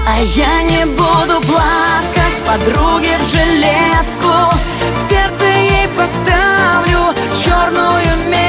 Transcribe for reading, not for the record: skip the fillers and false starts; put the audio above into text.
А я не буду плакать подруге в жилетку, в сердце ей поставлю черную метку.